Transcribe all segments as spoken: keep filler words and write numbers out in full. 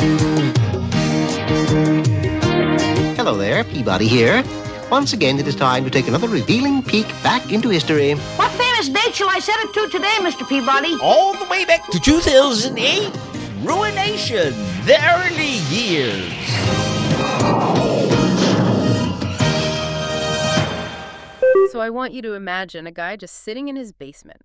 Hello there, Peabody here. Once again, it is time to take another revealing peek back into history. What famous date shall I set it to today, Mister Peabody? All the way back to two thousand eight. Ruination, the early years. So I want you to imagine a guy just sitting in his basement.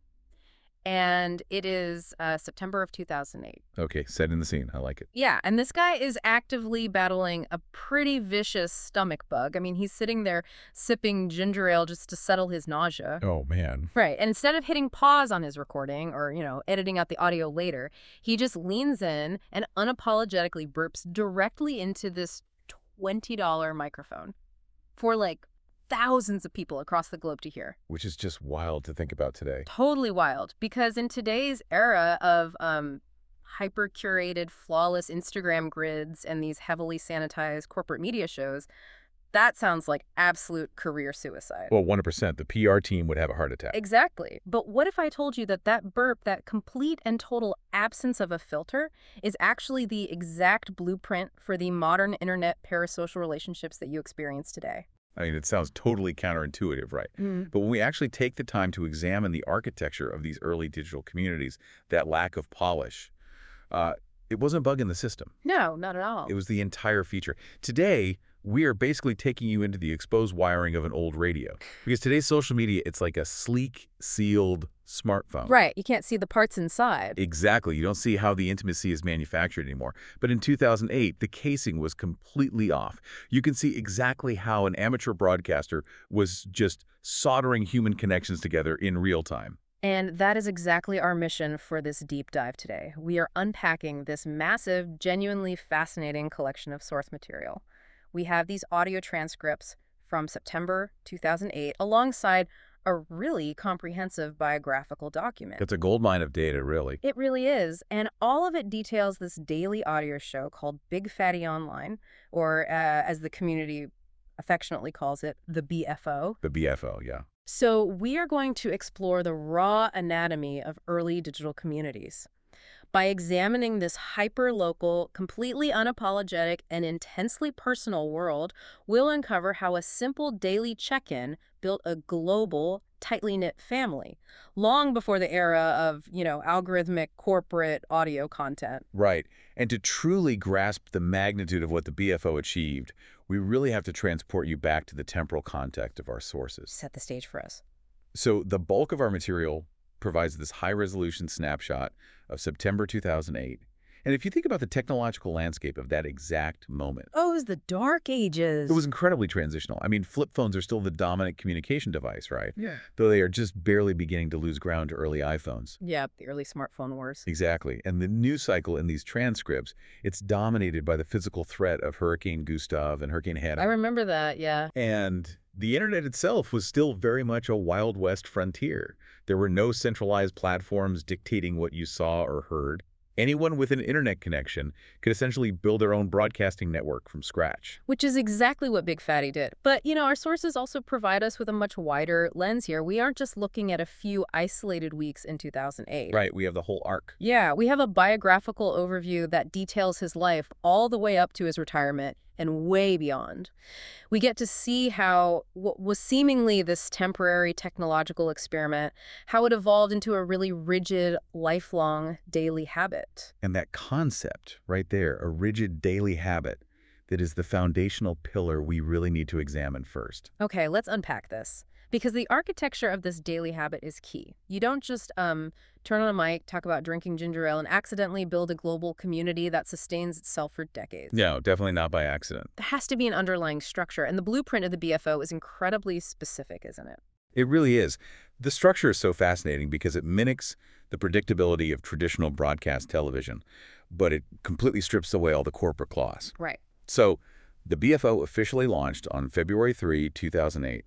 And it is uh, September of two thousand eight. Okay, setting the scene. I like it. Yeah, and this guy is actively battling a pretty vicious stomach bug. I mean, he's sitting there sipping ginger ale just to settle his nausea. Oh, man. Right, and instead of hitting pause on his recording or, you know, editing out the audio later, he just leans in and unapologetically burps directly into this twenty dollar microphone for, like, thousands of people across the globe to hear. Which is just wild to think about today. Totally wild. Because in today's era of um, hyper-curated, flawless Instagram grids and these heavily sanitized corporate media shows, that sounds like absolute career suicide. Well, one hundred percent. The P R team would have a heart attack. Exactly. But what if I told you that that burp, that complete and total absence of a filter, is actually the exact blueprint for the modern internet parasocial relationships that you experience today? I mean, it sounds totally counterintuitive, right? Mm. But when we actually take the time to examine the architecture of these early digital communities, that lack of polish, uh, it wasn't a bug in the system. No, not at all. It was the entire feature. Today, we are basically taking you into the exposed wiring of an old radio. Because today's social media, it's like a sleek, sealed smartphone. Right. You can't see the parts inside. Exactly. You don't see how the intimacy is manufactured anymore. But in two thousand eight, the casing was completely off. You can see exactly how an amateur broadcaster was just soldering human connections together in real time. And that is exactly our mission for this deep dive today. We are unpacking this massive, genuinely fascinating collection of source material. We have these audio transcripts from September two thousand eight alongside a really comprehensive biographical document. It's a goldmine of data, really. It really is. And all of it details this daily audio show called Big Fatty Online, or uh, as the community affectionately calls it, the B F O. The B F O, yeah. So we are going to explore the raw anatomy of early digital communities. By examining this hyper-local, completely unapologetic, and intensely personal world, we'll uncover how a simple daily check-in built a global, tightly knit family, long before the era of, you know, algorithmic corporate audio content. Right. And to truly grasp the magnitude of what the B F O achieved, we really have to transport you back to the temporal context of our sources. Set the stage for us. So the bulk of our material provides this high-resolution snapshot of September two thousand eight. And if you think about the technological landscape of that exact moment. Oh, it was the dark ages. It was incredibly transitional. I mean, flip phones are still the dominant communication device, right? Yeah. Though they are just barely beginning to lose ground to early iPhones. Yeah, the early smartphone wars. Exactly. And the news cycle in these transcripts, it's dominated by the physical threat of Hurricane Gustav and Hurricane Hanna. I remember that, yeah. And the internet itself was still very much a Wild West frontier. There were no centralized platforms dictating what you saw or heard. Anyone with an internet connection could essentially build their own broadcasting network from scratch. Which is exactly what Big Fatty did. But, you know, our sources also provide us with a much wider lens here. We aren't just looking at a few isolated weeks in two thousand eight. Right, we have the whole arc. Yeah, we have a biographical overview that details his life all the way up to his retirement and way beyond. We get to see how what was seemingly this temporary technological experiment, how it evolved into a really rigid, lifelong daily habit. And that concept right there, a rigid daily habit, that is the foundational pillar we really need to examine first. Okay, let's unpack this. Because the architecture of this daily habit is key. You don't just um, turn on a mic, talk about drinking ginger ale, and accidentally build a global community that sustains itself for decades. No, definitely not by accident. There has to be an underlying structure, and the blueprint of the B F O is incredibly specific, isn't it? It really is. The structure is so fascinating because it mimics the predictability of traditional broadcast television, but it completely strips away all the corporate clause. Right. So the B F O officially launched on February third, two thousand eight.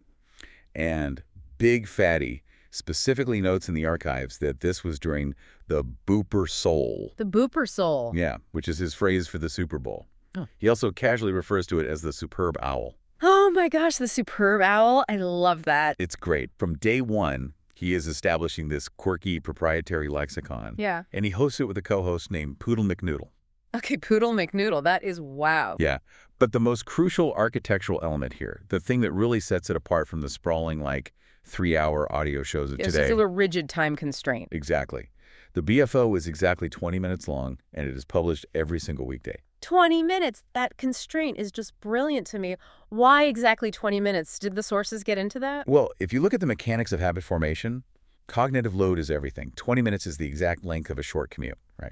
And Big Fatty specifically notes in the archives that this was during the Booper Soul. The Booper Soul. Yeah, which is his phrase for the Super Bowl. Oh. He also casually refers to it as the Superb Owl. Oh my gosh, the Superb Owl. I love that. It's great. From day one, he is establishing this quirky proprietary lexicon. Yeah. And he hosts it with a co-host named Poodle McNoodle. Okay, Poodle McNoodle, that is wow. Yeah, but the most crucial architectural element here, the thing that really sets it apart from the sprawling, like, three-hour audio shows of It's today. still a rigid time constraint. Exactly. The B F O is exactly twenty minutes long, and it is published every single weekday. twenty minutes. That constraint is just brilliant to me. Why exactly twenty minutes? Did the sources get into that? Well, if you look at the mechanics of habit formation, cognitive load is everything. twenty minutes is the exact length of a short commute, right?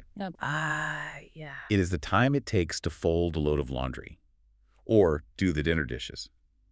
Ah, yeah. It is the time it takes to fold a load of laundry or do the dinner dishes.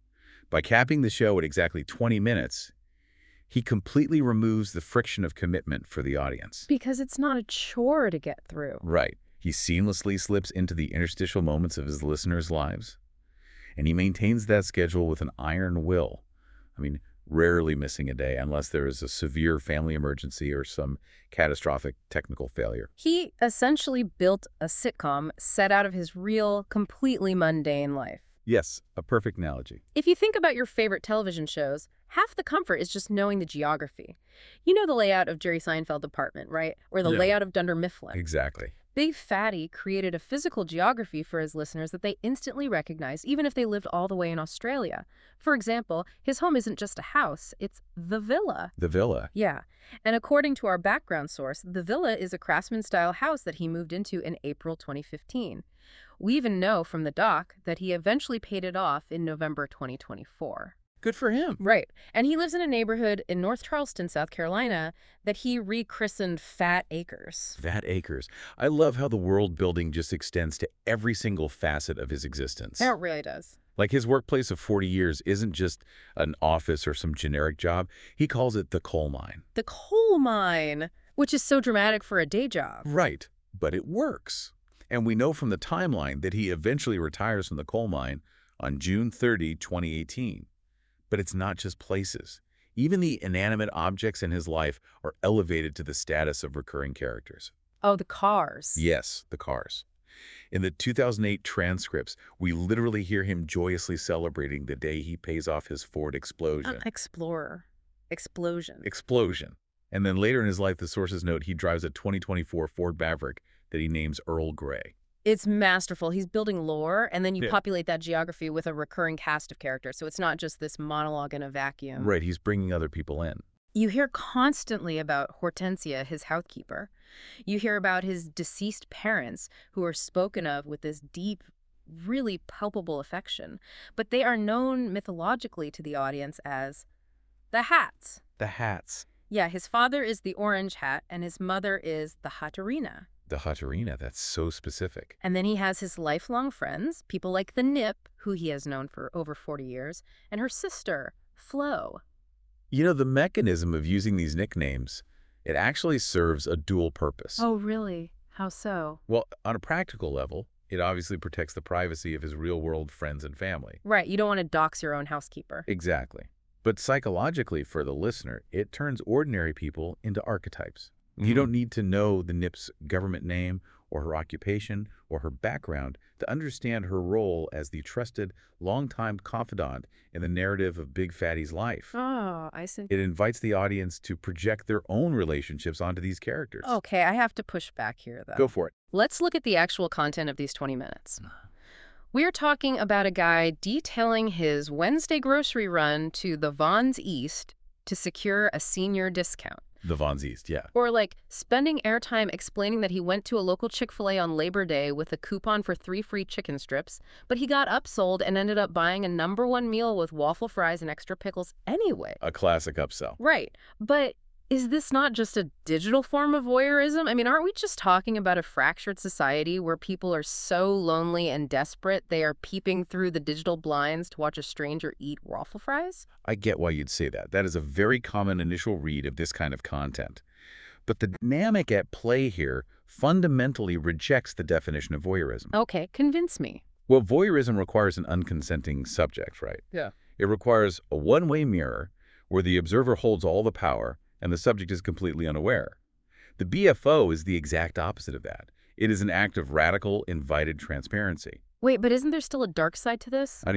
By capping the show at exactly twenty minutes, he completely removes the friction of commitment for the audience. Because it's not a chore to get through. Right. He seamlessly slips into the interstitial moments of his listeners' lives, and he maintains that schedule with an iron will. I mean, rarely missing a day unless there is a severe family emergency or some catastrophic technical failure. He essentially built a sitcom set out of his real, completely mundane life. Yes, a perfect analogy. If you think about your favorite television shows, half the comfort is just knowing the geography. You know the layout of Jerry Seinfeld's apartment, right? Or the Yeah. layout of Dunder Mifflin. Exactly. Big Fatty created a physical geography for his listeners that they instantly recognized, even if they lived all the way in Australia. For example, his home isn't just a house, it's the villa. The villa. Yeah, and according to our background source, the villa is a craftsman-style house that he moved into in April twenty fifteen. We even know from the doc that he eventually paid it off in November twenty twenty-four. Good for him. Right. And he lives in a neighborhood in North Charleston, South Carolina, that he rechristened Fat Acres. Fat Acres. I love how the world building just extends to every single facet of his existence. It really does. Like his workplace of forty years isn't just an office or some generic job. He calls it the coal mine. The coal mine, which is so dramatic for a day job. Right. But it works. And we know from the timeline that he eventually retires from the coal mine on June thirtieth, twenty eighteen. But it's not just places. Even the inanimate objects in his life are elevated to the status of recurring characters. Oh, the cars. Yes, the cars. In the two thousand eight transcripts, we literally hear him joyously celebrating the day he pays off his Ford Explosion. Not Explorer. Explosion. Explosion. And then later in his life, the sources note he drives a twenty twenty-four Ford Maverick that he names Earl Grey. It's masterful. He's building lore, and then you Yeah. populate that geography with a recurring cast of characters. So it's not just this monologue in a vacuum. Right, he's bringing other people in. You hear constantly about Hortensia, his housekeeper. You hear about his deceased parents, who are spoken of with this deep, really palpable affection. But they are known mythologically to the audience as the Hats. The Hats. Yeah, his father is the Orange Hat, and his mother is the Hatarina. The Hatarina, that's so specific. And then he has his lifelong friends, people like the Nip, who he has known for over forty years, and her sister, Flo. You know, the mechanism of using these nicknames, it actually serves a dual purpose. Oh, really? How so? Well, on a practical level, it obviously protects the privacy of his real-world friends and family. Right, you don't want to dox your own housekeeper. Exactly. But psychologically, for the listener, it turns ordinary people into archetypes. You don't need to know the Nip's government name or her occupation or her background to understand her role as the trusted, longtime confidant in the narrative of Big Fatty's life. Oh, I see. It invites the audience to project their own relationships onto these characters. Okay, I have to push back here, though. Go for it. Let's look at the actual content of these twenty minutes. We're talking about a guy detailing his Wednesday grocery run to the Vons East to secure a senior discount. The Vons East, yeah. Or like spending airtime explaining that he went to a local Chick-fil-A on Labor Day with a coupon for three free chicken strips, but he got upsold and ended up buying a number one meal with waffle fries and extra pickles anyway. A classic upsell. Right. But is this not just a digital form of voyeurism? I mean, aren't we just talking about a fractured society where people are so lonely and desperate they are peeping through the digital blinds to watch a stranger eat waffle fries? I get why you'd say that. That is a very common initial read of this kind of content. But the dynamic at play here fundamentally rejects the definition of voyeurism. Okay, convince me. Well, voyeurism requires an unconsenting subject, right? Yeah. It requires a one-way mirror where the observer holds all the power and the subject is completely unaware. The B F O is the exact opposite of that. It is an act of radical, invited transparency. Wait, but isn't there still a dark side to this? How do you mean?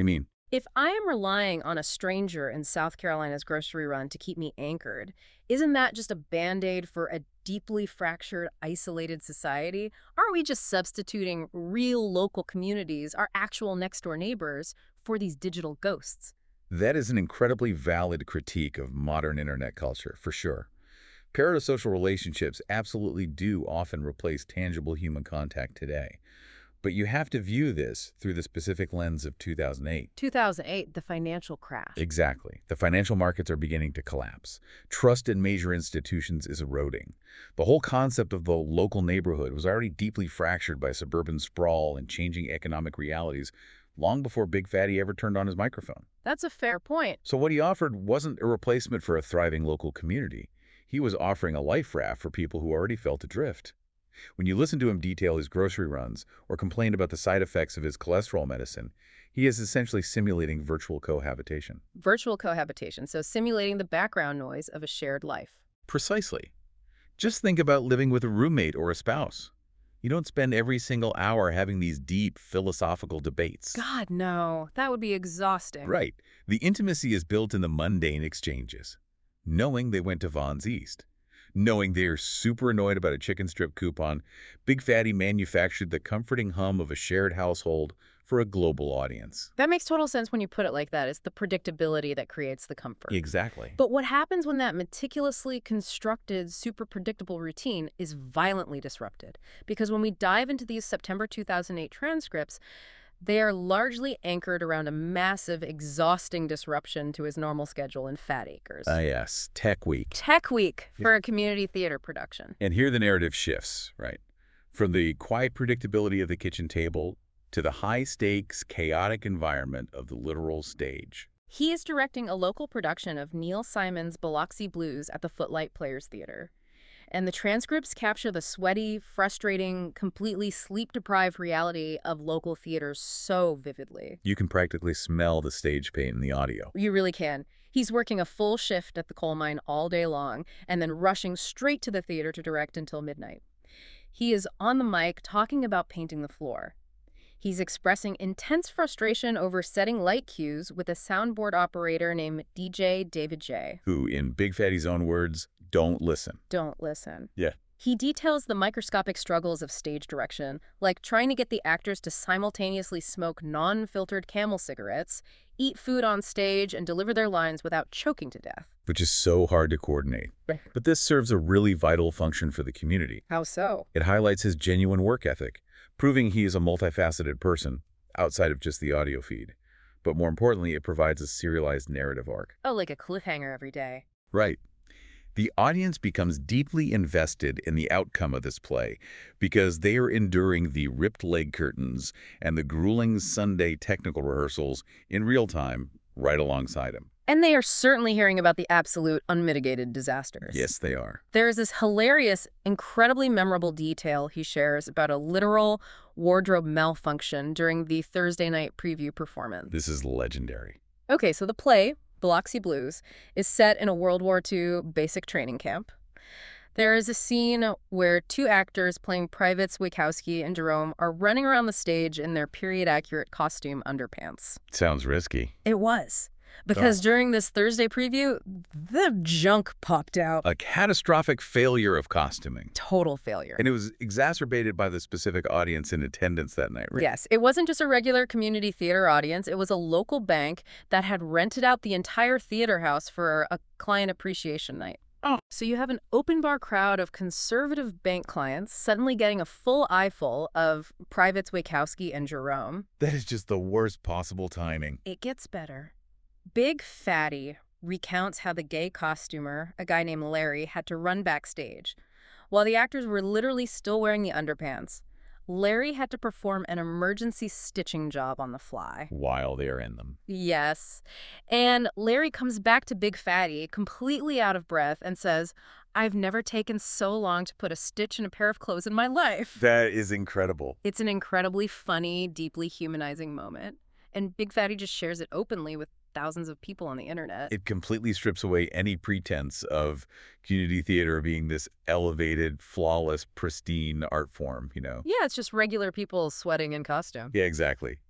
If I am relying on a stranger in South Carolina's grocery run to keep me anchored, isn't that just a band-aid for a deeply fractured, isolated society? Aren't we just substituting real local communities, our actual next-door neighbors, for these digital ghosts? That is an incredibly valid critique of modern internet culture, for sure. Parasocial relationships absolutely do often replace tangible human contact today. But you have to view this through the specific lens of two thousand eight. two thousand eight, the financial crash. Exactly. The financial markets are beginning to collapse. Trust in major institutions is eroding. The whole concept of the local neighborhood was already deeply fractured by suburban sprawl and changing economic realities long before Big Fatty ever turned on his microphone. That's a fair point. So what he offered wasn't a replacement for a thriving local community. He was offering a life raft for people who already felt adrift. When you listen to him detail his grocery runs or complain about the side effects of his cholesterol medicine, he is essentially simulating virtual cohabitation. Virtual cohabitation, so simulating the background noise of a shared life. Precisely. Just think about living with a roommate or a spouse. You don't spend every single hour having these deep philosophical debates. God, no. That would be exhausting. Right. The intimacy is built in the mundane exchanges. Knowing they went to Vons East. Knowing they're super annoyed about a chicken strip coupon, Big Fatty manufactured the comforting hum of a shared household for a global audience. That makes total sense when you put it like that. It's the predictability that creates the comfort. Exactly. But what happens when that meticulously constructed, super predictable routine is violently disrupted? Because when we dive into these September two thousand eight transcripts, they are largely anchored around a massive, exhausting disruption to his normal schedule in Fat Acres. Ah, yes. Tech Week. Tech Week for a community theater production. And here the narrative shifts, right? From the quiet predictability of the kitchen table to the high-stakes, chaotic environment of the literal stage. He is directing a local production of Neil Simon's Biloxi Blues at the Footlight Players Theater. And the transcripts capture the sweaty, frustrating, completely sleep-deprived reality of local theaters so vividly. You can practically smell the stage paint in the audio. You really can. He's working a full shift at the coal mine all day long and then rushing straight to the theater to direct until midnight. He is on the mic talking about painting the floor. He's expressing intense frustration over setting light cues with a soundboard operator named D J David J. Who, in Big Fatty's own words, don't listen. Don't listen. Yeah. He details the microscopic struggles of stage direction, like trying to get the actors to simultaneously smoke non-filtered Camel cigarettes, eat food on stage, and deliver their lines without choking to death. Which is so hard to coordinate. Right. But this serves a really vital function for the community. How so? It highlights his genuine work ethic, proving he is a multifaceted person outside of just the audio feed. But more importantly, it provides a serialized narrative arc. Oh, like a cliffhanger every day. Right. The audience becomes deeply invested in the outcome of this play because they are enduring the ripped leg curtains and the grueling Sunday technical rehearsals in real time right alongside him. And they are certainly hearing about the absolute unmitigated disasters. Yes, they are. There is this hilarious, incredibly memorable detail he shares about a literal wardrobe malfunction during the Thursday night preview performance. This is legendary. Okay, so the play, Biloxi Blues, is set in a World War Two basic training camp. There is a scene where two actors playing Privates Wachowski and Jerome are running around the stage in their period-accurate costume underpants. Sounds risky. It was. Because during this Thursday preview, the junk popped out. A catastrophic failure of costuming. Total failure. And it was exacerbated by the specific audience in attendance that night, right? Yes. It wasn't just a regular community theater audience. It was a local bank that had rented out the entire theater house for a client appreciation night. Oh. So you have an open bar crowd of conservative bank clients suddenly getting a full eyeful of Privates Wachowski and Jerome. That is just the worst possible timing. It gets better. Big Fatty recounts how the gay costumer, a guy named Larry, had to run backstage. While the actors were literally still wearing the underpants, Larry had to perform an emergency stitching job on the fly. While they are in them. Yes. And Larry comes back to Big Fatty, completely out of breath, and says, "I've never taken so long to put a stitch in a pair of clothes in my life." That is incredible. It's an incredibly funny, deeply humanizing moment. And Big Fatty just shares it openly with thousands of people on the internet. It completely strips away any pretense of community theater being this elevated, flawless, pristine art form, you know? Yeah, it's just regular people sweating in costume. Yeah, exactly.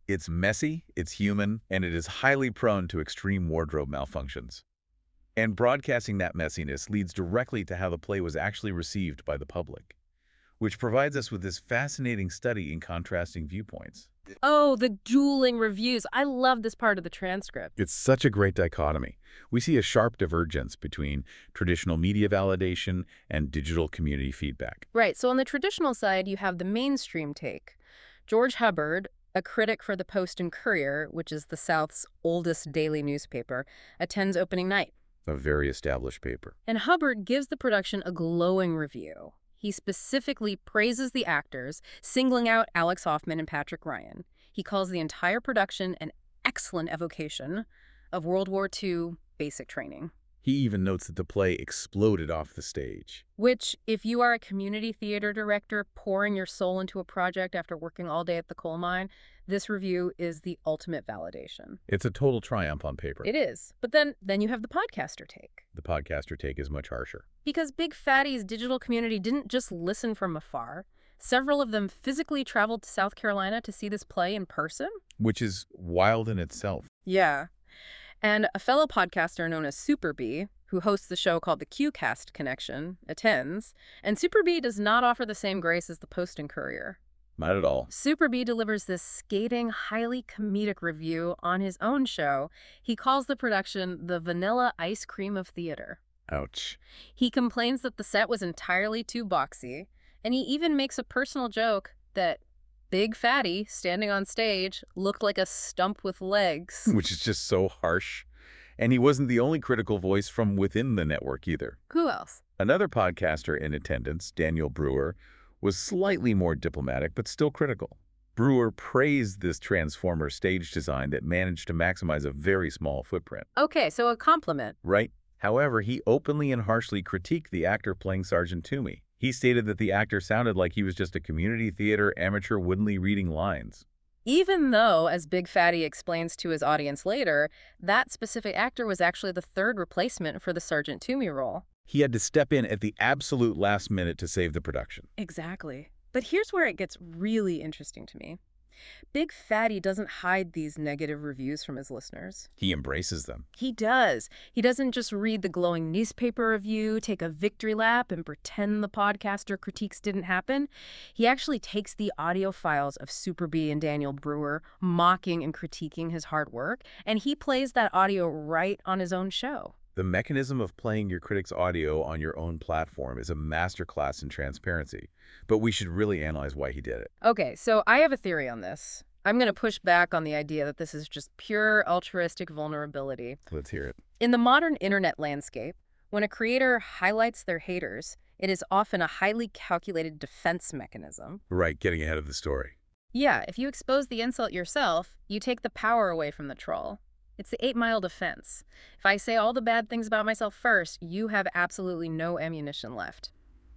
It's messy, it's human, and it is highly prone to extreme wardrobe malfunctions. And broadcasting that messiness leads directly to how the play was actually received by the public, which provides us with this fascinating study in contrasting viewpoints. Oh, the dueling reviews. I love this part of the transcript. It's such a great dichotomy. We see a sharp divergence between traditional media validation and digital community feedback. Right, so on the traditional side, you have the mainstream take. George Hubbard, a critic for the Post and Courier, which is the South's oldest daily newspaper, attends opening night. A very established paper. And Hubbard gives the production a glowing review. He specifically praises the actors, singling out Alex Hoffman and Patrick Ryan. He calls the entire production an excellent evocation of World War Two basic training. He even notes that the play exploded off the stage. Which, if you are a community theater director pouring your soul into a project after working all day at the coal mine, this review is the ultimate validation. It's a total triumph on paper. It is. But then, then you have the podcaster take. The podcaster take is much harsher. Because Big Fatty's digital community didn't just listen from afar. Several of them physically traveled to South Carolina to see this play in person. Which is wild in itself. Yeah. And a fellow podcaster known as Super B, who hosts the show called the QCast Connection, attends. And Super B does not offer the same grace as the Post and Courier. Not at all. Super B delivers this scathing, highly comedic review on his own show. He calls the production the vanilla ice cream of theater. Ouch. He complains that the set was entirely too boxy, and he even makes a personal joke that Big Fatty, standing on stage, looked like a stump with legs. Which is just so harsh. And he wasn't the only critical voice from within the network either. Who else? Another podcaster in attendance, Daniel Brewer, was slightly more diplomatic but still critical. Brewer praised this Transformer stage design that managed to maximize a very small footprint. Okay, so a compliment. Right. However, he openly and harshly critiqued the actor playing Sergeant Toomey. He stated that the actor sounded like he was just a community theater amateur woodenly reading lines. Even though, as Big Fatty explains to his audience later, that specific actor was actually the third replacement for the Sergeant Toomey role. He had to step in at the absolute last minute to save the production. Exactly. But here's where it gets really interesting to me. Big Fatty doesn't hide these negative reviews from his listeners. He embraces them. He does. He doesn't just read the glowing newspaper review, take a victory lap, and pretend the podcaster critiques didn't happen. He actually takes the audio files of Super B and Daniel Brewer, mocking and critiquing his hard work, and he plays that audio right on his own show. The mechanism of playing your critic's audio on your own platform is a masterclass in transparency, but we should really analyze why he did it. Okay, so I have a theory on this. I'm going to push back on the idea that this is just pure altruistic vulnerability. Let's hear it. In the modern internet landscape, when a creator highlights their haters, it is often a highly calculated defense mechanism. Right, getting ahead of the story. Yeah, if you expose the insult yourself, you take the power away from the troll. It's the eight-mile defense. If I say all the bad things about myself first, you have absolutely no ammunition left.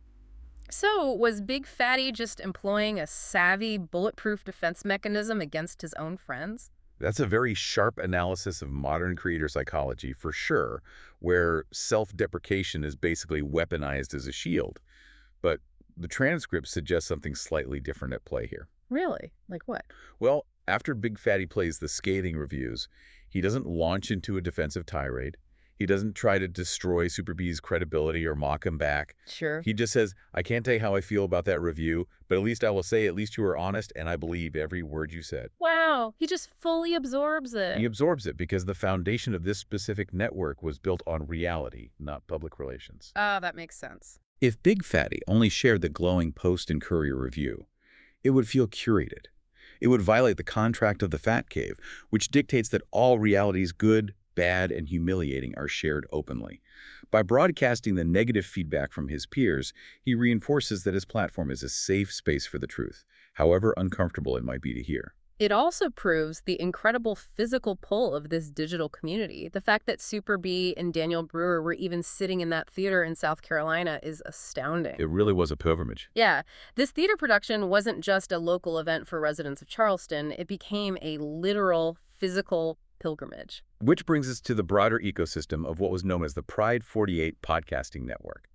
So, was Big Fatty just employing a savvy, bulletproof defense mechanism against his own friends? That's a very sharp analysis of modern creator psychology, for sure, where self-deprecation is basically weaponized as a shield. But the transcript suggests something slightly different at play here. Really? Like what? Well, after Big Fatty plays the scathing reviews, he doesn't launch into a defensive tirade. He doesn't try to destroy Super B's credibility or mock him back. Sure. He just says, I can't tell you how I feel about that review, but at least I will say at least you were honest and I believe every word you said. Wow, he just fully absorbs it. He absorbs it because the foundation of this specific network was built on reality, not public relations. Ah, that makes sense. If Big Fatty only shared the glowing Post and Courier review, it would feel curated. It would violate the contract of the Fat Cave, which dictates that all realities, good, bad, and humiliating, are shared openly. By broadcasting the negative feedback from his peers, he reinforces that his platform is a safe space for the truth, however uncomfortable it might be to hear. It also proves the incredible physical pull of this digital community. The fact that Super B and Daniel Brewer were even sitting in that theater in South Carolina is astounding. It really was a pilgrimage. Yeah, this theater production wasn't just a local event for residents of Charleston. It became a literal, physical pilgrimage. Which brings us to the broader ecosystem of what was known as the Pride forty-eight podcasting network.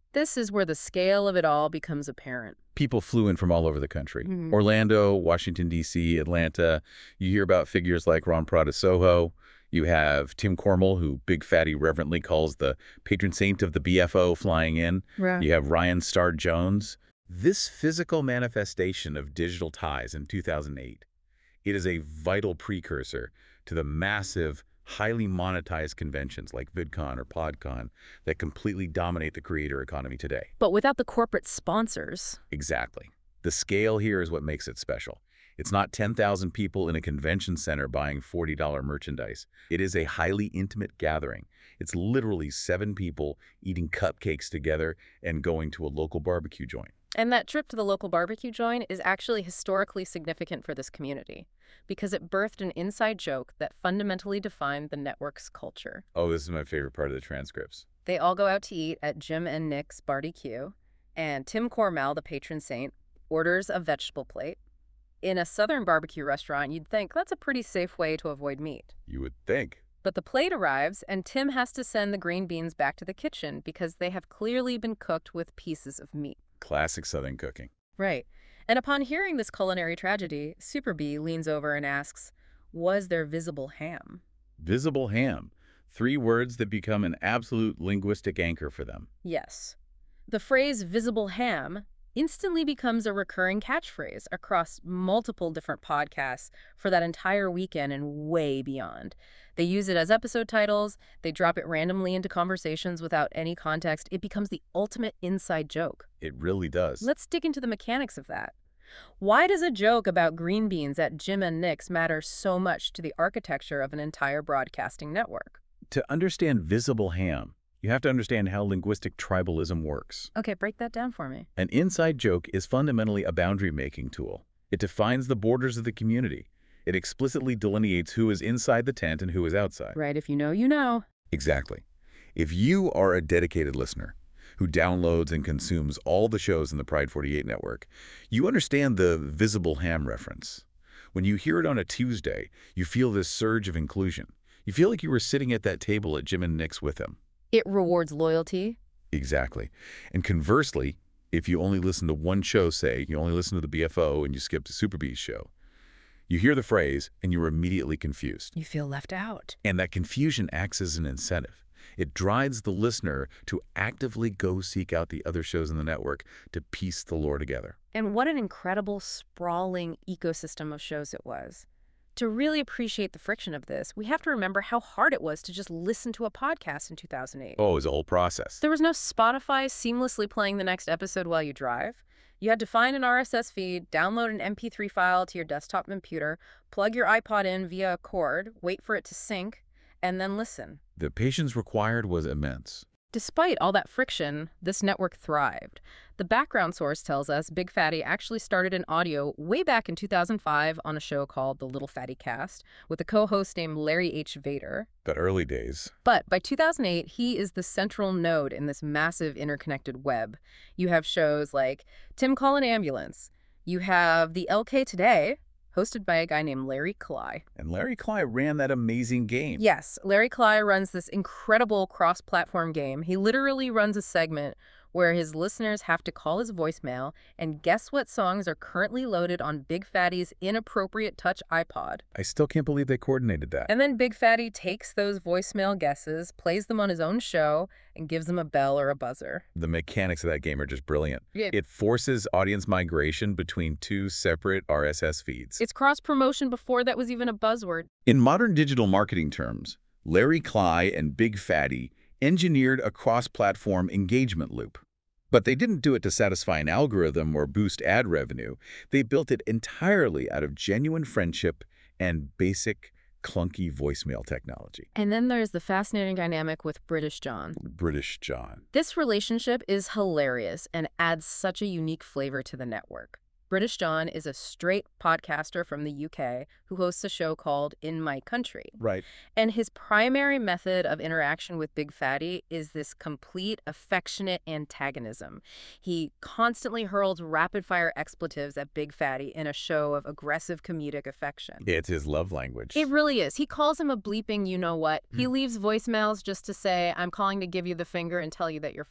This is where the scale of it all becomes apparent. People flew in from all over the country. Mhm. Orlando, Washington, D C, Atlanta. You hear about figures like Ron Prada Soho. You have Tim Cormel, who Big Fatty reverently calls the patron saint of the B F O, flying in. Right. You have Ryan Starr Jones. This physical manifestation of digital ties in two thousand eight, it is a vital precursor to the massive, highly monetized conventions like VidCon or PodCon that completely dominate the creator economy today. But without the corporate sponsors. Exactly. The scale here is what makes it special. It's not ten thousand people in a convention center buying forty dollar merchandise. It is a highly intimate gathering. It's literally seven people eating cupcakes together and going to a local barbecue joint. And that trip to the local barbecue joint is actually historically significant for this community because it birthed an inside joke that fundamentally defined the network's culture. Oh, this is my favorite part of the transcripts. They all go out to eat at Jim and Nick's barbecue, and Tim Cormel, the patron saint, orders a vegetable plate. In a southern barbecue restaurant, you'd think that's a pretty safe way to avoid meat. You would think. But the plate arrives, and Tim has to send the green beans back to the kitchen because they have clearly been cooked with pieces of meat. Classic Southern cooking. Right. And upon hearing this culinary tragedy, Super B leans over and asks, was there visible ham? Visible ham. Three words that become an absolute linguistic anchor for them. Yes. The phrase visible ham instantly becomes a recurring catchphrase across multiple different podcasts for that entire weekend and way beyond. They use it as episode titles. They drop it randomly into conversations without any context. It becomes the ultimate inside joke. It really does. Let's dig into the mechanics of that. Why does a joke about green beans at Jim and Nick's matter so much to the architecture of an entire broadcasting network? To understand visible ham, you have to understand how linguistic tribalism works. Okay, break that down for me. An inside joke is fundamentally a boundary-making tool. It defines the borders of the community. It explicitly delineates who is inside the tent and who is outside. Right, if you know, you know. Exactly. If you are a dedicated listener who downloads and consumes all the shows in the Pride forty-eight network, you understand the visible ham reference. When you hear it on a Tuesday, you feel this surge of inclusion. You feel like you were sitting at that table at Jim and Nick's with them. It rewards loyalty. Exactly. And conversely, if you only listen to one show, say, you only listen to the B F O and you skip to Super B's show, you hear the phrase and you're immediately confused. You feel left out. And that confusion acts as an incentive. It drives the listener to actively go seek out the other shows in the network to piece the lore together. And what an incredible, sprawling ecosystem of shows it was. To really appreciate the friction of this, we have to remember how hard it was to just listen to a podcast in two thousand eight. Oh, it was a whole process. There was no Spotify seamlessly playing the next episode while you drive. You had to find an R S S feed, download an M P three file to your desktop computer, plug your iPod in via a cord, wait for it to sync, and then listen. The patience required was immense. Despite all that friction, this network thrived. The background source tells us Big Fatty actually started in audio way back in two thousand five on a show called The Little Fatty Cast with a co-host named Larry H. Vader. The early days. But by two thousand eight, he is the central node in this massive interconnected web. You have shows like Tim Call an Ambulance. You have the L K Today, hosted by a guy named Larry Cly. And Larry Cly ran that amazing game. Yes, Larry Cly runs this incredible cross-platform game. He literally runs a segment where his listeners have to call his voicemail and guess what songs are currently loaded on Big Fatty's inappropriate touch iPod. I still can't believe they coordinated that. And then Big Fatty takes those voicemail guesses, plays them on his own show, and gives them a bell or a buzzer. The mechanics of that game are just brilliant. Yeah. It forces audience migration between two separate R S S feeds. It's cross-promotion before that was even a buzzword. In modern digital marketing terms, Larry Cly and Big Fatty engineered a cross-platform engagement loop. But they didn't do it to satisfy an algorithm or boost ad revenue. They built it entirely out of genuine friendship and basic, clunky voicemail technology. And then there's the fascinating dynamic with British John. British John. This relationship is hilarious and adds such a unique flavor to the network. British John is a straight podcaster from the U K who hosts a show called In My Country. Right. And his primary method of interaction with Big Fatty is this complete, affectionate antagonism. He constantly hurls rapid-fire expletives at Big Fatty in a show of aggressive comedic affection. It's his love language. It really is. He calls him a bleeping you-know-what. He leaves voicemails just to say, I'm calling to give you the finger and tell you that you're fat.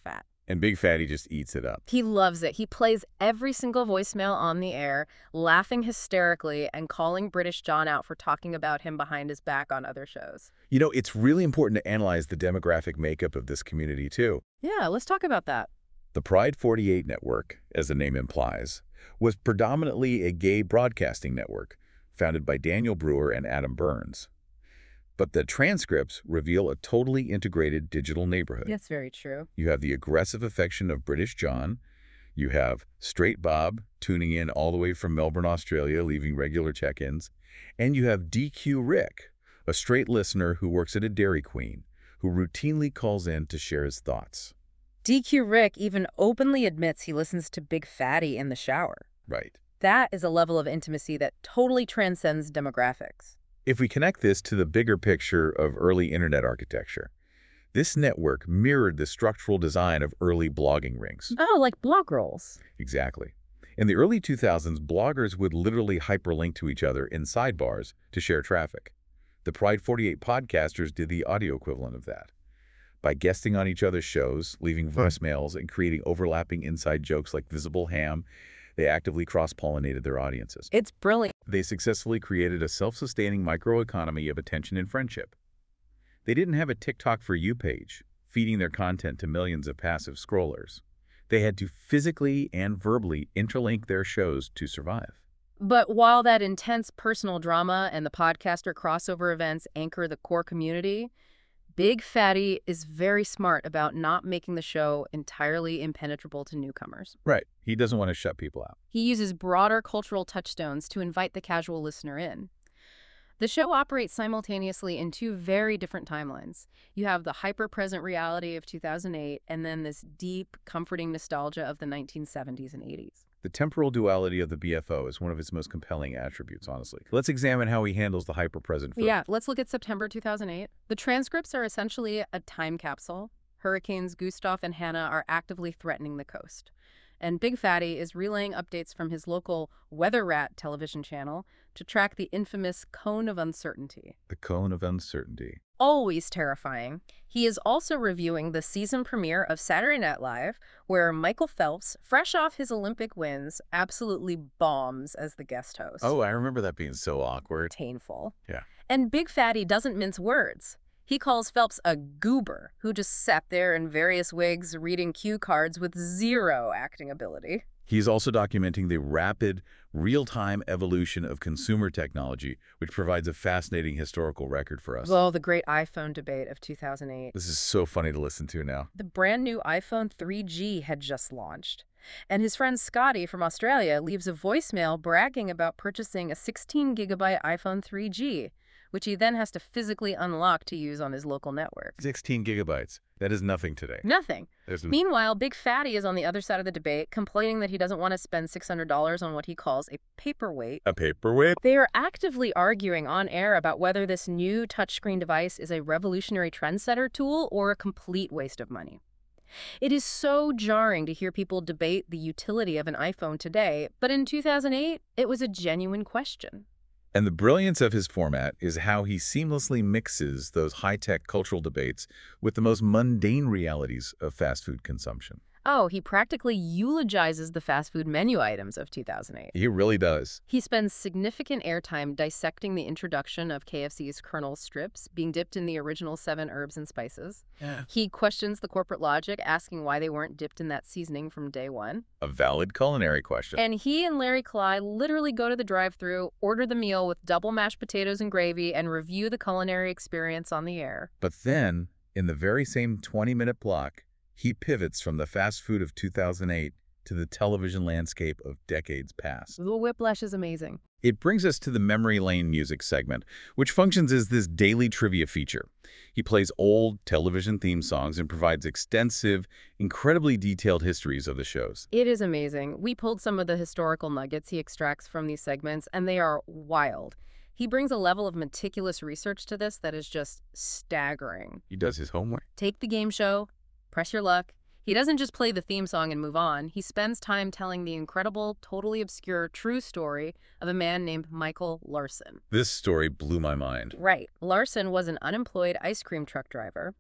And Big Fatty just eats it up. He loves it. He plays every single voicemail on the air, laughing hysterically and calling British John out for talking about him behind his back on other shows. You know, it's really important to analyze the demographic makeup of this community, too. Yeah, let's talk about that. The Pride forty-eight network, as the name implies, was predominantly a gay broadcasting network founded by Daniel Brewer and Adam Burns. But the transcripts reveal a totally integrated digital neighborhood. That's very true. You have the aggressive affection of British John. You have Straight Bob tuning in all the way from Melbourne, Australia, leaving regular check-ins. And you have D Q Rick, a straight listener who works at a Dairy Queen, who routinely calls in to share his thoughts. D Q Rick even openly admits he listens to Big Fatty in the shower. Right. That is a level of intimacy that totally transcends demographics. If we connect this to the bigger picture of early internet architecture, this network mirrored the structural design of early blogging rings. Oh, like blog rolls. Exactly. In the early two thousands, bloggers would literally hyperlink to each other in sidebars to share traffic. The Pride forty-eight podcasters did the audio equivalent of that. By guesting on each other's shows, leaving voicemails, and creating overlapping inside jokes like Visible Ham, they actively cross-pollinated their audiences. It's brilliant. They successfully created a self-sustaining microeconomy of attention and friendship. They didn't have a TikTok for You page, feeding their content to millions of passive scrollers. They had to physically and verbally interlink their shows to survive. But while that intense personal drama and the podcaster crossover events anchor the core community, Big Fatty is very smart about not making the show entirely impenetrable to newcomers. Right. He doesn't want to shut people out. He uses broader cultural touchstones to invite the casual listener in. The show operates simultaneously in two very different timelines. You have the hyper-present reality of two thousand eight and then this deep, comforting nostalgia of the nineteen seventies and eighties. The temporal duality of the B F O is one of its most compelling attributes, honestly. Let's examine how he handles the hyper-present first. Yeah, let's look at September two thousand eight. The transcripts are essentially a time capsule. Hurricanes Gustav and Hannah are actively threatening the coast. And Big Fatty is relaying updates from his local Weather Rat television channel to track the infamous Cone of Uncertainty. The Cone of Uncertainty. Always terrifying. He is also reviewing the season premiere of Saturday Night Live, where Michael Phelps, fresh off his Olympic wins, absolutely bombs as the guest host. Oh, I remember that being so awkward. Painful. Yeah. And Big Fatty doesn't mince words. He calls Phelps a goober who just sat there in various wigs reading cue cards with zero acting ability. He's also documenting the rapid, real-time evolution of consumer technology, which provides a fascinating historical record for us. Well, the great iPhone debate of two thousand eight. This is so funny to listen to now. The brand new iPhone three G had just launched. And his friend Scotty from Australia leaves a voicemail bragging about purchasing a sixteen gigabyte iPhone three G, which he then has to physically unlock to use on his local network. sixteen gigabytes. That is nothing today. Nothing. There's n- Meanwhile, Big Fatty is on the other side of the debate, complaining that he doesn't want to spend six hundred dollars on what he calls a paperweight. A paperweight? They are actively arguing on air about whether this new touchscreen device is a revolutionary trendsetter tool or a complete waste of money. It is so jarring to hear people debate the utility of an iPhone today, but in two thousand eight, it was a genuine question. And the brilliance of his format is how he seamlessly mixes those high-tech cultural debates with the most mundane realities of fast food consumption. Oh, he practically eulogizes the fast food menu items of two thousand eight. He really does. He spends significant airtime dissecting the introduction of K F C's Colonel strips being dipped in the original seven herbs and spices. Yeah. He questions the corporate logic, asking why they weren't dipped in that seasoning from day one. A valid culinary question. And he and Larry Cly literally go to the drive-thru, order the meal with double mashed potatoes and gravy, and review the culinary experience on the air. But then, in the very same twenty-minute block, he pivots from the fast food of two thousand eight to the television landscape of decades past. The whiplash is amazing. It brings us to the Memory Lane music segment, which functions as this daily trivia feature. He plays old television theme songs and provides extensive, incredibly detailed histories of the shows. It is amazing. We pulled some of the historical nuggets he extracts from these segments, and they are wild. He brings a level of meticulous research to this that is just staggering. He does his homework. Take the game show, press your luck. He doesn't just play the theme song and move on. He spends time telling the incredible, totally obscure, true story of a man named Michael Larson. This story blew my mind. Right. Larson was an unemployed ice cream truck driver.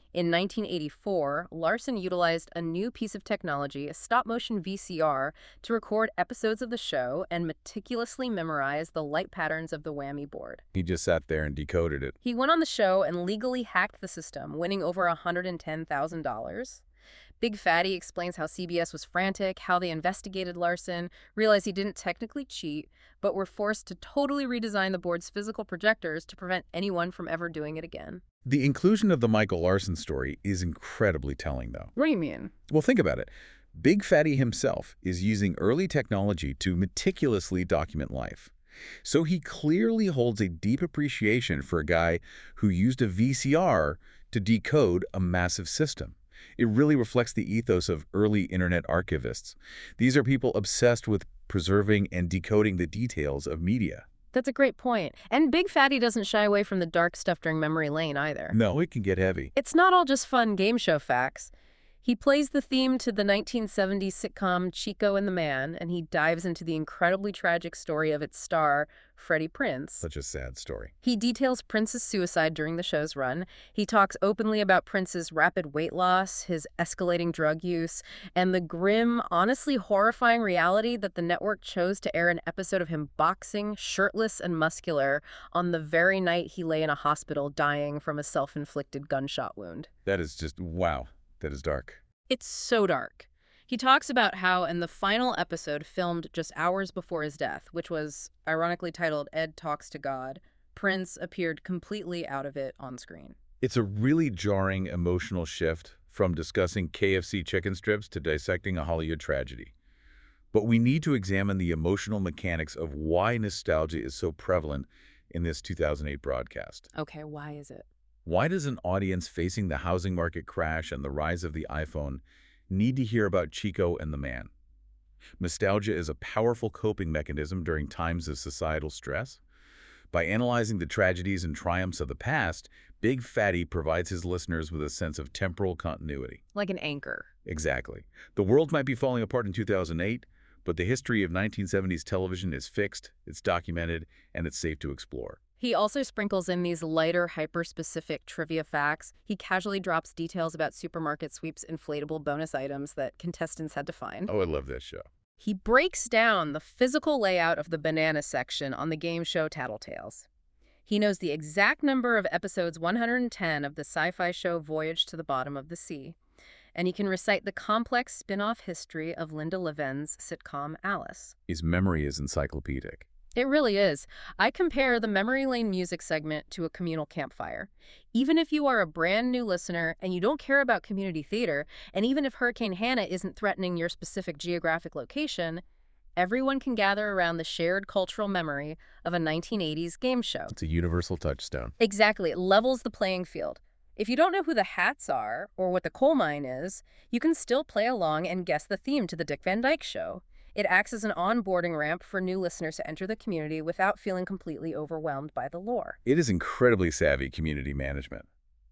In nineteen eighty-four, Larson utilized a new piece of technology, a stop-motion V C R, to record episodes of the show and meticulously memorize the light patterns of the whammy board. He just sat there and decoded it. He went on the show and legally hacked the system, winning over one hundred ten thousand dollars. Big Fatty explains how C B S was frantic, how they investigated Larson, realized he didn't technically cheat, but were forced to totally redesign the board's physical projectors to prevent anyone from ever doing it again. The inclusion of the Michael Larson story is incredibly telling, though. What do you mean? Well, think about it. Big Fatty himself is using early technology to meticulously document life. So he clearly holds a deep appreciation for a guy who used a V C R to decode a massive system. It really reflects the ethos of early internet archivists. These are people obsessed with preserving and decoding the details of media. That's a great point. And Big Fatty doesn't shy away from the dark stuff during memory lane either. No, it can get heavy. It's not all just fun game show facts. He plays the theme to the nineteen seventies sitcom Chico and the Man, and he dives into the incredibly tragic story of its star, Freddie Prinze. Such a sad story. He details Prince's suicide during the show's run. He talks openly about Prince's rapid weight loss, his escalating drug use, and the grim, honestly horrifying reality that the network chose to air an episode of him boxing, shirtless and muscular, on the very night he lay in a hospital dying from a self-inflicted gunshot wound. That is just, wow. That is dark. It's so dark. He talks about how in the final episode filmed just hours before his death, which was ironically titled Ed Talks to God, Prince appeared completely out of it on screen. It's a really jarring emotional shift from discussing K F C chicken strips to dissecting a Hollywood tragedy. But we need to examine the emotional mechanics of why nostalgia is so prevalent in this two thousand eight broadcast. Okay, why is it? Why does an audience facing the housing market crash and the rise of the iPhone need to hear about Chico and the Man? Nostalgia is a powerful coping mechanism during times of societal stress. By analyzing the tragedies and triumphs of the past, Big Fatty provides his listeners with a sense of temporal continuity. Like an anchor. Exactly. The world might be falling apart in two thousand eight, but the history of nineteen seventies television is fixed, it's documented, and it's safe to explore. He also sprinkles in these lighter, hyper-specific trivia facts. He casually drops details about Supermarket Sweep's inflatable bonus items that contestants had to find. Oh, I love that show. He breaks down the physical layout of the banana section on the game show Tattletales. He knows the exact number of episodes one hundred ten of the sci-fi show Voyage to the Bottom of the Sea. And he can recite the complex spin-off history of Linda Levin's sitcom Alice. His memory is encyclopedic. It really is. I compare the Memory Lane music segment to a communal campfire. Even if you are a brand new listener and you don't care about community theater, and even if Hurricane Hannah isn't threatening your specific geographic location, everyone can gather around the shared cultural memory of a nineteen eighties game show. It's a universal touchstone. Exactly. It levels the playing field. If you don't know who the Hats are or what the coal mine is, you can still play along and guess the theme to the Dick Van Dyke Show. It acts as an onboarding ramp for new listeners to enter the community without feeling completely overwhelmed by the lore. It is incredibly savvy community management.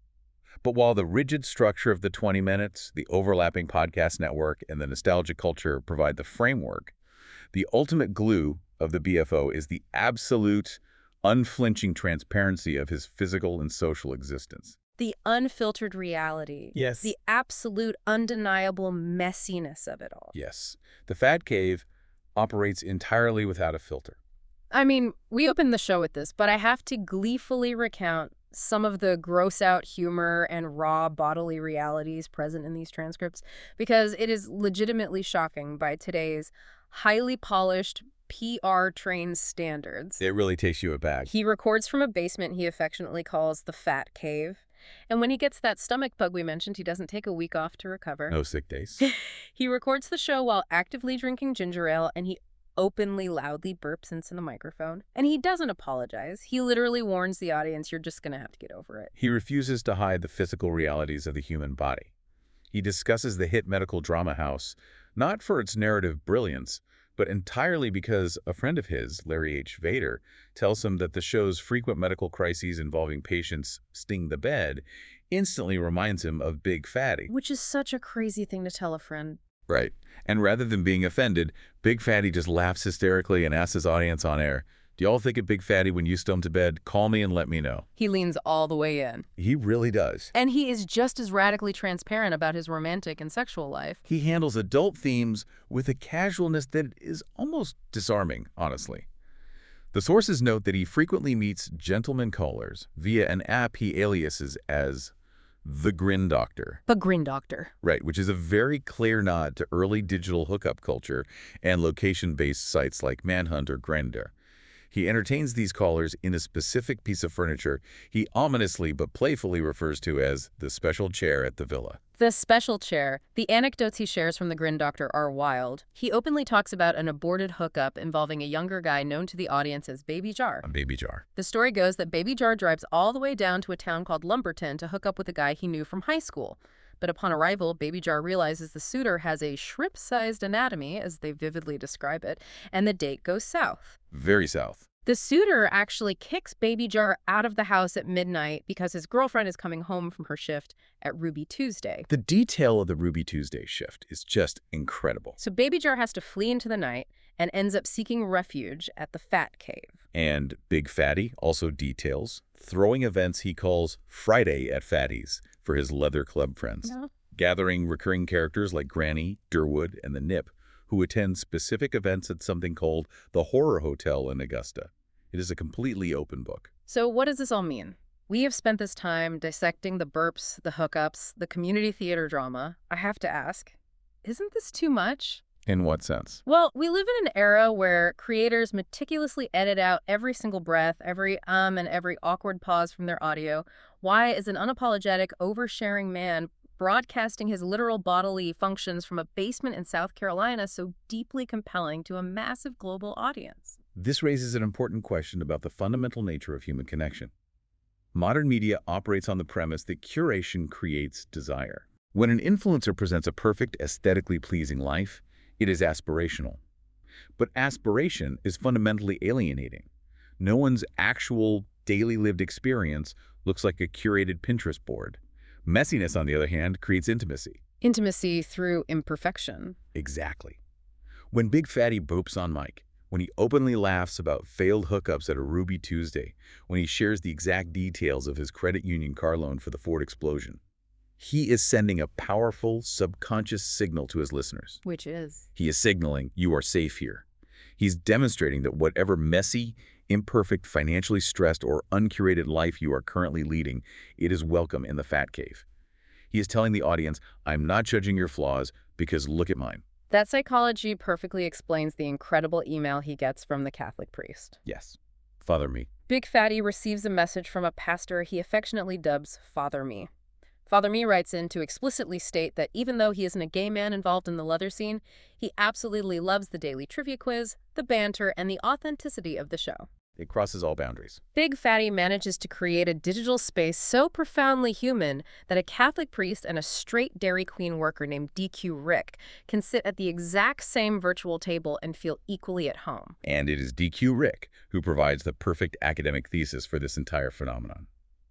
But while the rigid structure of the twenty minutes, the overlapping podcast network, and the nostalgia culture provide the framework, the ultimate glue of the B F O is the absolute, unflinching transparency of his physical and social existence. The unfiltered reality. Yes. The absolute, undeniable messiness of it all. Yes. The Fat Cave operates entirely without a filter. I mean, we opened the show with this, but I have to gleefully recount some of the gross-out humor and raw bodily realities present in these transcripts, because it is legitimately shocking by today's highly polished P R-trained standards. It really takes you aback. He records from a basement he affectionately calls the Fat Cave. And when he gets that stomach bug we mentioned, he doesn't take a week off to recover. No sick days. He records the show while actively drinking ginger ale, and he openly, loudly burps into the microphone. And he doesn't apologize. He literally warns the audience, you're just going to have to get over it. He refuses to hide the physical realities of the human body. He discusses the hit medical drama House, not for its narrative brilliance, but entirely because a friend of his, Larry H. Vader, tells him that the show's frequent medical crises involving patients sting the bed instantly reminds him of Big Fatty. Which is such a crazy thing to tell a friend. Right. And rather than being offended, Big Fatty just laughs hysterically and asks his audience on air, Do y'all think of Big Fatty when you stump to bed? Call me and let me know. He leans all the way in. He really does. And he is just as radically transparent about his romantic and sexual life. He handles adult themes with a casualness that is almost disarming, honestly. The sources note that he frequently meets gentlemen callers via an app he aliases as the Grin Doctor. The Grin Doctor. Right, which is a very clear nod to early digital hookup culture and location-based sites like Manhunt or Grindr. He entertains these callers in a specific piece of furniture he ominously but playfully refers to as the special chair at the villa. The special chair. The anecdotes he shares from the Grin Doctor are wild. He openly talks about an aborted hookup involving a younger guy known to the audience as Baby Jar. A Baby Jar. The story goes that Baby Jar drives all the way down to a town called Lumberton to hook up with a guy he knew from high school. But upon arrival, Baby Jar realizes the suitor has a shrimp-sized anatomy, as they vividly describe it, and the date goes south. Very south. The suitor actually kicks Baby Jar out of the house at midnight because his girlfriend is coming home from her shift at Ruby Tuesday. The detail of the Ruby Tuesday shift is just incredible. So Baby Jar has to flee into the night and ends up seeking refuge at the Fat Cave. And Big Fatty also details throwing events he calls Friday at Fatty's for his leather club friends, No. gathering recurring characters like Granny, Durwood, and the Nip, who attend specific events at something called the Horror Hotel in Augusta. It is a completely open book. So what does this all mean? We have spent this time dissecting the burps, the hookups, the community theater drama. I have to ask, isn't this too much? In what sense? Well, we live in an era where creators meticulously edit out every single breath, every um, and every awkward pause from their audio. Why is an unapologetic, oversharing man broadcasting his literal bodily functions from a basement in South Carolina so deeply compelling to a massive global audience? This raises an important question about the fundamental nature of human connection. Modern media operates on the premise that curation creates desire. When an influencer presents a perfect, aesthetically pleasing life, it is aspirational. But aspiration is fundamentally alienating. No one's actual daily lived experience looks like a curated Pinterest board. Messiness, on the other hand, creates intimacy. Intimacy through imperfection. Exactly. When Big Fatty boopes on mic, when he openly laughs about failed hookups at a Ruby Tuesday, when he shares the exact details of his credit union car loan for the Ford explosion, he is sending a powerful, subconscious signal to his listeners. Which is? He is signaling, you are safe here. He's demonstrating that whatever messy, imperfect, financially stressed, or uncurated life you are currently leading, it is welcome in the Fat Cave. He is telling the audience, I'm not judging your flaws because look at mine. That psychology perfectly explains the incredible email he gets from the Catholic priest. Yes. Father me. Big Fatty receives a message from a pastor he affectionately dubs Father Me. Father Me writes in to explicitly state that even though he isn't a gay man involved in the leather scene, he absolutely loves the daily trivia quiz, the banter, and the authenticity of the show. It crosses all boundaries. Big Fatty manages to create a digital space so profoundly human that a Catholic priest and a straight Dairy Queen worker named D Q Rick can sit at the exact same virtual table and feel equally at home. And it is D Q Rick who provides the perfect academic thesis for this entire phenomenon.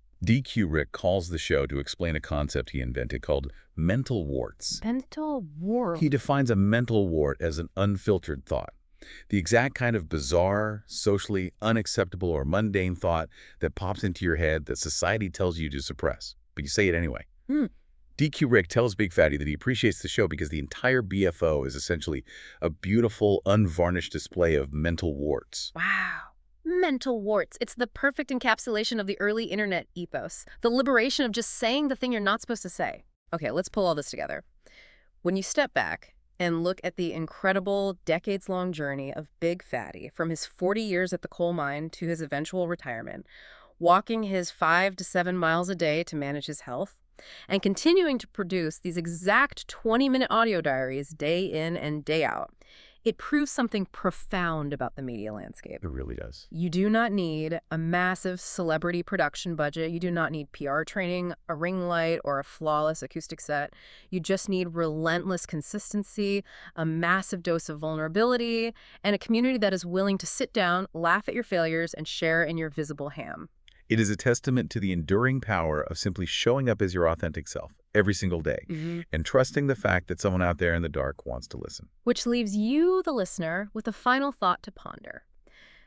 D Q Rick calls the show to explain a concept he invented called mental warts. Mental wart? He defines a mental wart as an unfiltered thought. The exact kind of bizarre, socially unacceptable, or mundane thought that pops into your head that society tells you to suppress, but you say it anyway. Hmm. D Q Rick tells Big Fatty that he appreciates the show because the entire B F O is essentially a beautiful, unvarnished display of mental warts. Wow. Mental warts. It's the perfect encapsulation of the early internet ethos. The liberation of just saying the thing you're not supposed to say. Okay, let's pull all this together. When you step back and look at the incredible decades-long journey of Big Fatty from his forty years at the coal mine to his eventual retirement, walking his five to seven miles a day to manage his health, and continuing to produce these exact twenty-minute audio diaries day in and day out, it proves something profound about the media landscape. It really does. You do not need a massive celebrity production budget. You do not need P R training, a ring light, or a flawless acoustic set. You just need relentless consistency, a massive dose of vulnerability, and a community that is willing to sit down, laugh at your failures, and share in your visible ham. It is a testament to the enduring power of simply showing up as your authentic self every single day, Mm-hmm. and trusting the fact that someone out there in the dark wants to listen. Which leaves you, the listener, with a final thought to ponder.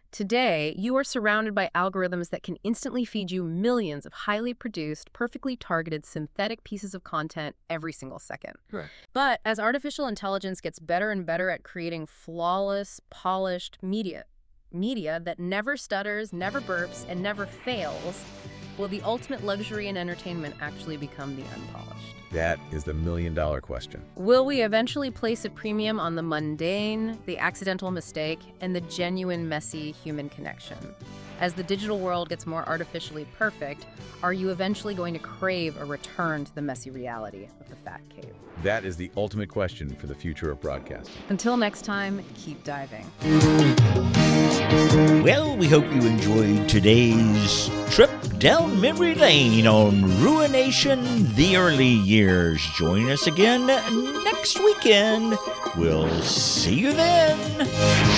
Today, you are surrounded by algorithms that can instantly feed you millions of highly produced, perfectly targeted synthetic pieces of content every single second. Correct. But as artificial intelligence gets better and better at creating flawless, polished media, media that never stutters, never burps, and never fails, will the ultimate luxury and entertainment actually become the unpolished? That is the million-dollar question. Will we eventually place a premium on the mundane, the accidental mistake, and the genuine, messy human connection? As the digital world gets more artificially perfect, are you eventually going to crave a return to the messy reality of the fat cave? That is the ultimate question for the future of broadcasting. Until next time, keep diving. Well, we hope you enjoyed today's trip down memory lane on Ruination the Early Years. Join us again next weekend. We'll see you then.